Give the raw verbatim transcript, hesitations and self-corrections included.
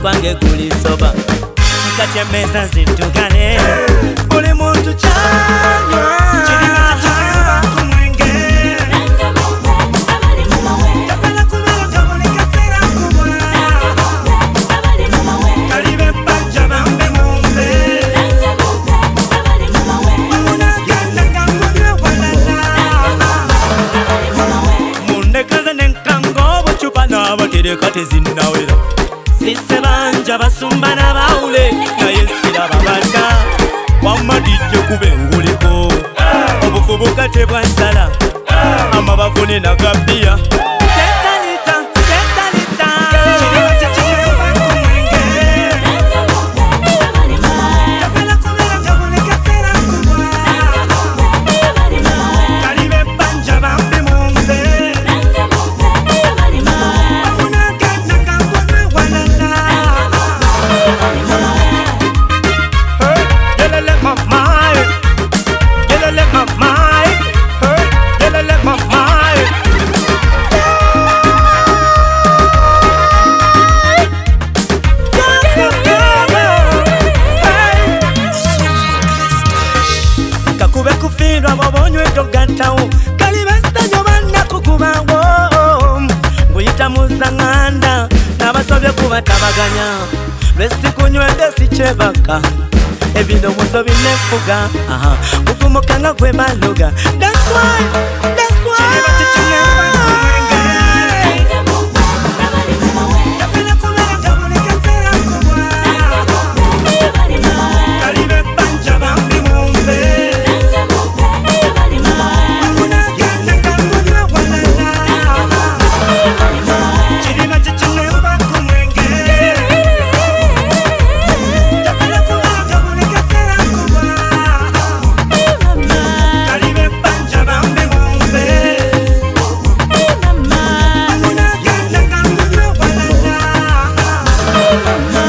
gwange guli soba nkatyemeza nzidugale buli muntu kyanywa kati zinawera sisse banja basumba n'abawule naye siraba bata wamma dijje kube nguliko obufubuka tebwasala amabavu ne nagabiya Muzanganda nabasobye kubatabaganya lwesikunywedde sikyebaka ebirowozo binefuga mukumukanga gwe maloga that's why that's why Mama.